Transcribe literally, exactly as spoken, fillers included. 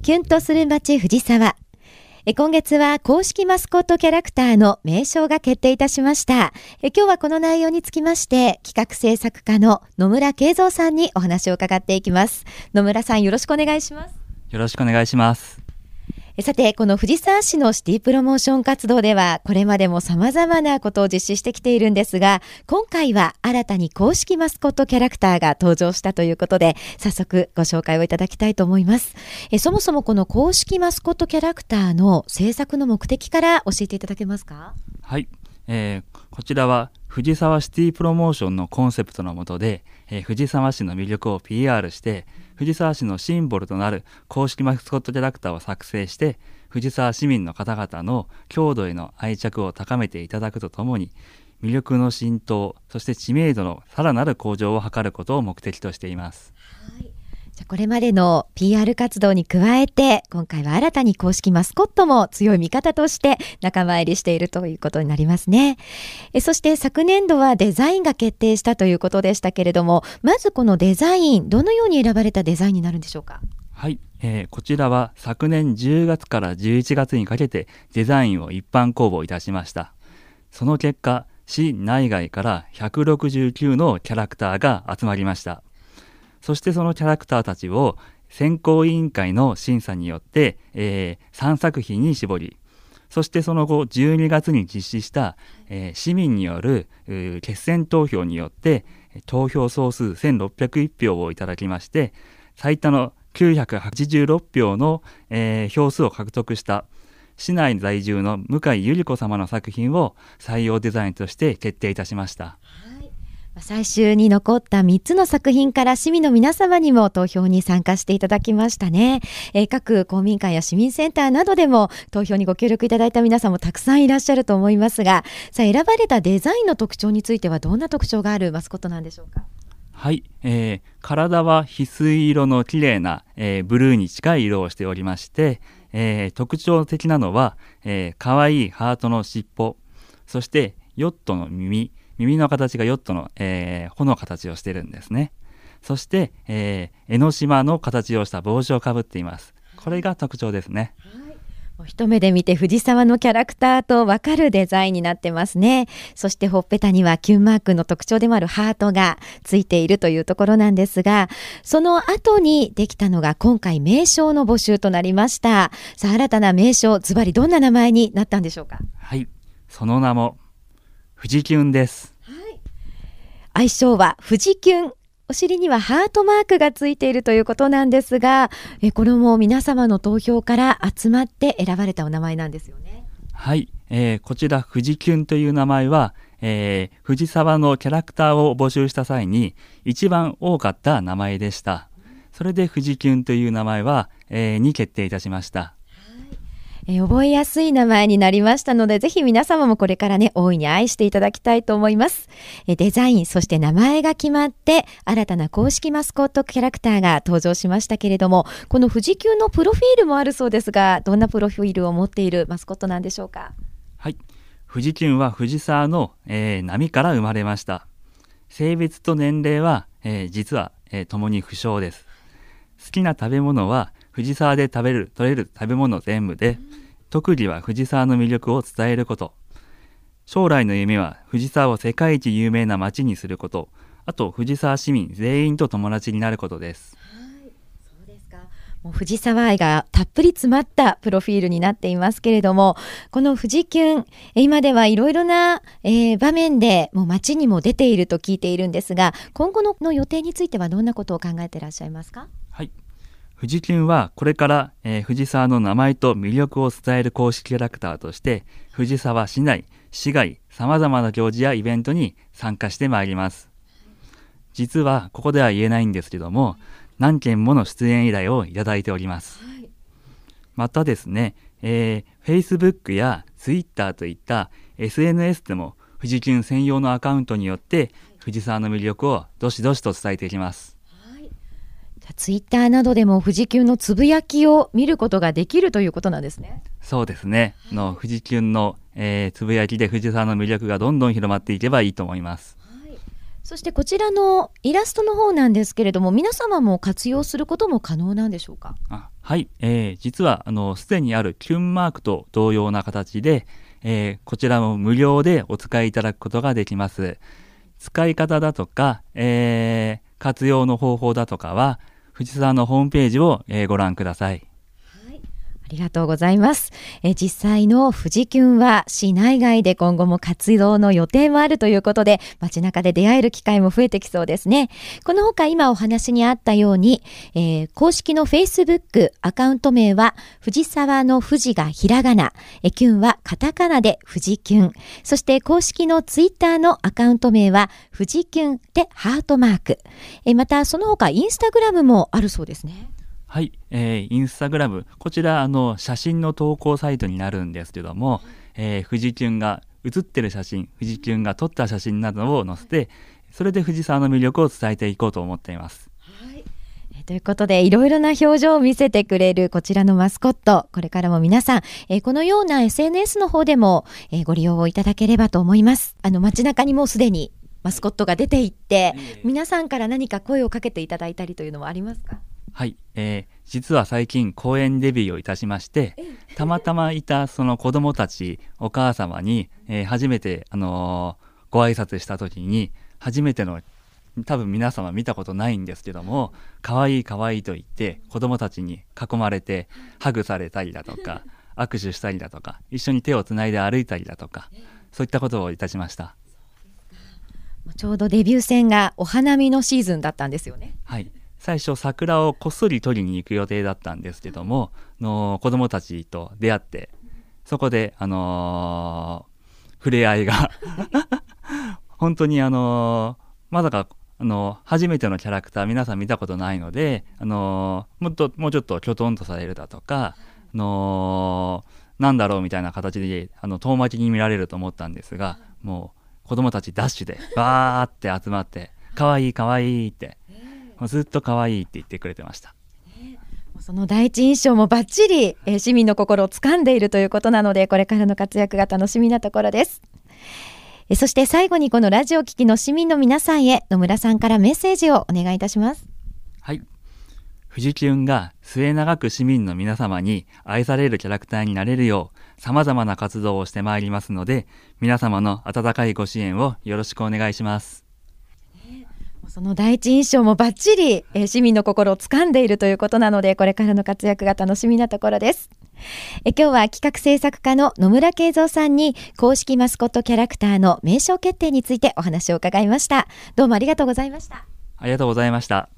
キュンとする街藤沢。え今月は公式マスコットキャラクターの名称が決定いたしました。え今日はこの内容につきまして企画制作課の野村慶三さんにお話を伺っていきます。野村さん、よろしくお願いします。 よろしくお願いします。 えさて、この藤沢市のシティプロモーション活動ではこれまでも様々なことを実施してきているんですが、今回は新たに公式マスコットキャラクターが登場したということで、早速ご紹介をいただきたいと思います。えそもそもこの公式マスコットキャラクターの制作の目的から教えていただけますか？ はい、えー、こちらは藤沢シティプロモーションのコンセプトの下で、えー、藤沢市の魅力を ピーアール して藤沢市のシンボルとなる公式マスコットキャラクターを作成して藤沢市民の方々の郷土への愛着を高めていただくとともに魅力の浸透、そして知名度のさらなる向上を図ることを目的としています。 はい、じゃあこれまでの ピーアール 活動に加えて今回は新たに公式マスコットも強い味方として仲間入りしているということになりますね。えそして昨年度はデザインが決定したということでしたけれども、まずこのデザイン、どのように選ばれたデザインになるんでしょうか？ はい、えー、こちらは昨年じゅうがつからじゅういちがつにかけてデザインを一般公募いたしました。その結果、市内外からひゃくろくじゅうきゅうのキャラクターが集まりました。そしてそのキャラクターたちを選考委員会の審査によって、えー、さんさくひんに絞り、そしてその後じゅうにがつに実施した、えー、市民による決選投票によって投票総数せんろっぴゃくいちひょうをいただきまして、最多のきゅうひゃくはちじゅうろくひょうの、えー、票数を獲得した市内在住の向井由里子様の作品を採用デザインとして決定いたしました。 はい、最終に残ったみっつの作品から市民の皆様にも投票に参加していただきましたね。えー、各公民館や市民センターなどでも投票にご協力いただいた皆さんもたくさんいらっしゃると思いますが、さあ選ばれたデザインの特徴についてはどんな特徴があるマスコットなんでしょうか？ はい、えー、体は翡翠色の綺麗な、えー、ブルーに近い色をしておりまして、えー、特徴的なのは、えー、かわいいハートの尻尾、そしてヨットの耳、耳の形がヨットの、えー、帆の形をしているんですね。そして、えー、江ノ島の形をした帽子をかぶっています。これが特徴ですね。 一目で見て藤沢のキャラクターと分かるデザインになってますね。そしてほっぺたにはキュンマークの特徴でもあるハートがついているというところなんですが、その後にできたのが今回名称の募集となりました。さあ新たな名称、ズバリどんな名前になったんでしょうか？ はい、その名も藤キュンです。 はい、愛称は藤キュン。お尻にはハートマークがついているということなんですが、えこれも皆様の投票から集まって選ばれたお名前なんですよね。 はい、えー、こちら藤キュンという名前は、えー、藤沢のキャラクターを募集した際に一番多かった名前でした。それで藤キュンという名前は、えー、に決定いたしました。 えー、覚えやすい名前になりましたので、ぜひ皆様もこれからね大いに愛していただきたいと思います。えー、デザイン、そして名前が決まって新たな公式マスコットキャラクターが登場しましたけれども、この藤キュンのプロフィールもあるそうですが、どんなプロフィールを持っているマスコットなんでしょうか？ はい、藤キュンは藤沢の、えー、波から生まれました。性別と年齢は、えー、実は、えー、共に不詳です。好きな食べ物は藤沢で食べる取れる食べ物全部で、特技は藤沢の魅力を伝えること、将来の夢は藤沢を世界一有名な街にすること、あと藤沢市民全員と友達になることです。 はい、そうですか。もう藤沢愛がたっぷり詰まったプロフィールになっていますけれども、この藤キュン、今ではいろいろな、えー、場面でもう街にも出ていると聞いているんですが、今後 の, の予定についてはどんなことを考えていらっしゃいますか？ はい、藤キュンはこれから、えー、藤沢の名前と魅力を伝える公式キャラクターとして藤沢市内、市外、さまざまな行事やイベントに参加してまいります。実はここでは言えないんですけども、何件もの出演依頼をいただいております。はい、またですね、えー、Facebook や Twitter といった エスエヌエス でも藤キュン専用のアカウントによって藤沢の魅力をどしどしと伝えていきます。 ツイッターなどでも藤キュンのつぶやきを見ることができるということなんですね。 そうですね、はい、の藤キュンの、えー、つぶやきで藤沢の魅力がどんどん広まっていけばいいと思います。 はい、 そしてこちらのイラストの方なんですけれども、皆様も活用することも可能なんでしょうか？ あはい、えー、実はあのすでにあるキュンマークと同様な形で、えー、こちらも無料でお使いいただくことができます。使い方だとか、えー、活用の方法だとかは藤沢のホームページを、えー、ご覧ください。 ありがとうございます。え実際の富士キュンは市内外で今後も活動の予定もあるということで、街中で出会える機会も増えてきそうですね。このほか今お話にあったように、えー、公式の Facebook アカウント名は藤沢の富士がひらがな、えキュンはカタカナで富士キュン。そして公式の Twitter のアカウント名は富士キュンでハートマーク。えまたその他インスタグラムもあるそうですね。 はい、えー、インスタグラム、こちらあの写真の投稿サイトになるんですけども、えー、富士キュンが写ってる写真、富士キュンが撮った写真などを載せて、それで藤沢の魅力を伝えていこうと思っています。 はい、えー、ということでいろいろな表情を見せてくれるこちらのマスコット、これからも皆さん、えー、このような エスエヌエス の方でも、えー、ご利用をいただければと思います。あの街中にもうすでにマスコットが出ていって、えー、皆さんから何か声をかけていただいたりというのはありますか？ はい、えー、実は最近公演デビューをいたしまして、たまたまいたその子供たちお母様に、えー、初めて、あのー、ご挨拶した時に初めての多分皆様見たことないんですけども、可愛い可愛いと言って子供たちに囲まれてハグされたりだとか握手したりだとか一緒に手をつないで歩いたりだとか、そういったことをいたしました。 ちょうどデビュー戦がお花見のシーズンだったんですよね。 はい、最初桜をこっそり取りに行く予定だったんですけども、の子供たちと出会って、そこで、あのー、触れ合いが本当に、あのー、まさか、あのー、初めてのキャラクター皆さん見たことないので、あのー、もっともうちょっときょとんとされるだとか、あのー、なんだろうみたいな形であの遠巻きに見られると思ったんですが、もう子供たちダッシュでバーって集まって可愛い可愛いってもうずっと可愛いって言ってくれてました。 その第一印象もバッチリ、えー、市民の心を掴んでいるということなので、これからの活躍が楽しみなところです。えー、そして最後にこのラジオ聴きの市民の皆さんへ、野村さんからメッセージをお願いいたします。 はい、富士キュンが末永く市民の皆様に愛されるキャラクターになれるよう様々な活動をしてまいりますので、皆様の温かいご支援をよろしくお願いします。 その第一印象もバッチリ、えー、市民の心を掴んでいるということなので、これからの活躍が楽しみなところです。え今日は企画制作家の野村圭三さんに公式マスコットキャラクターの名称決定についてお話を伺いました。どうもありがとうございました。 ありがとうございました。